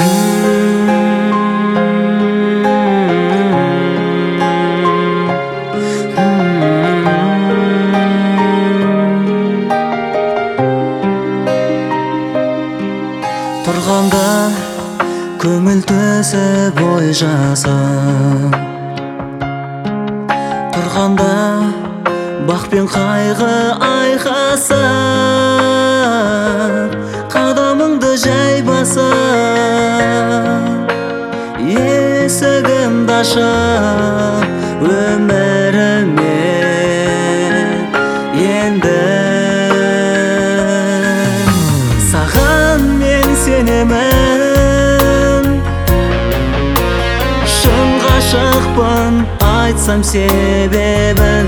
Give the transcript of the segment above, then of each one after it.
Тұрғанда көңіл төсіп ой жазып, тұрғанда бақ пен қайғы айқасып, қадамыңды жай басып, есігімді ашып өміріме енді саған мен сенемін, шын ғашықпын айтсам себебін.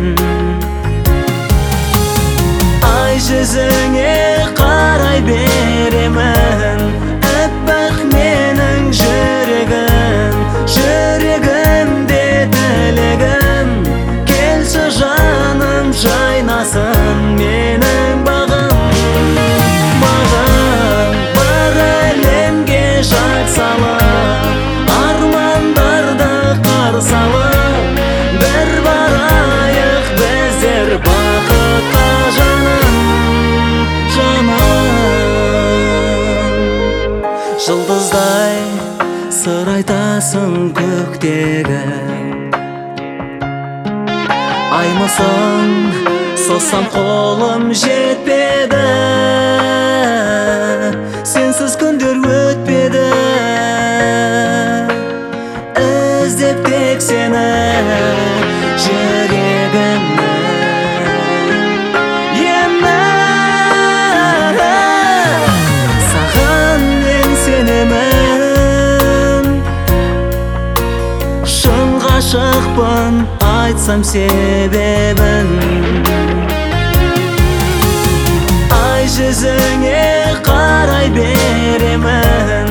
Ай жүзіңе қарай беремін, әппақ менің жүрегім, жүрегімде тілегім, келші жаным жайнасын менің бағым. Бағым бар әлемге жар салып, армандарды қарсы алып, бір барайық біздер бақытқа жаным, жаным. Жұлдыздай сыр айтасың көктегі, аймысың созсам қолым жетпеді, сенсіз күндер өтпеді, іздеп тек сені жүрегімнің емін. Саған мен сенемін, шын ғашықпын айтсам себебін. Ай жүзіңе қарай беремін,